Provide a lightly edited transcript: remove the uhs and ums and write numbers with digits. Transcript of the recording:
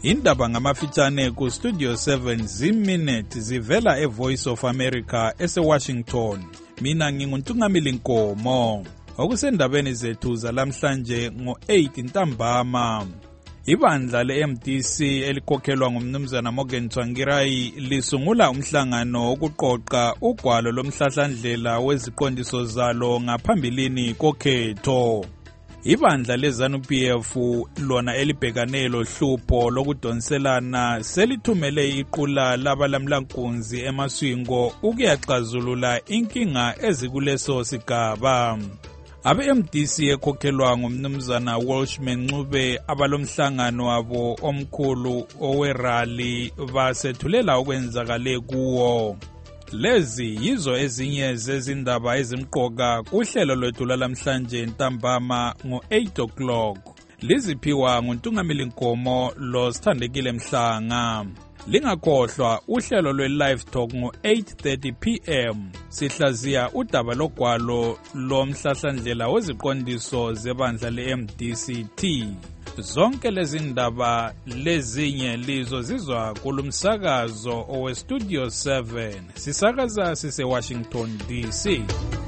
Indaba ngamafitshane ku Studio 7 zimminute zivela eVoice of America eseWashington. Mina nginguntungamili Nkomo. Okusendabeni zethu zalamhlanje ngo-8 ntambama. Ibandla le-MDC elikhokhelwa ngumnumzana Morgan Tsvangirai lisungula umhlangano wokuqoqa ugwalo lomhlahlandlela weziqondiso zalo ngaphambilini kokhetho. Ibandla leZANU-PF lona elibhekane lohlupho lokudonselana selithumele iqula labalamlankunzi emaswingo ukuyaxazulula inkinga ezikuleso sigaba. Abe-MDC ekhokhelwa ngumnumzana Welshman Ncube abalomhlangano wabo omkhulu owerali basethulela okwenzakale kuwo. Lezi yizo ezinye zezindaba ezimqoka kuhlelo lwethu lalamhlanje ntambama ngo-8 o'clock. Liziphiwa nguNtungamili Nkomo lo Sithandekile Mhlanga. Lingakhohlwa uhlelo lwe-Live Talk ngo-8:30 p.m. Sihlaziya udaba logwalo lomhlahlandlela weziqondiso zebandla le-MDCT. Zonke lezi ndaba lezinye lizo zizwa kulumsakazo owe Studio 7. Sisakaza sise Washington DC.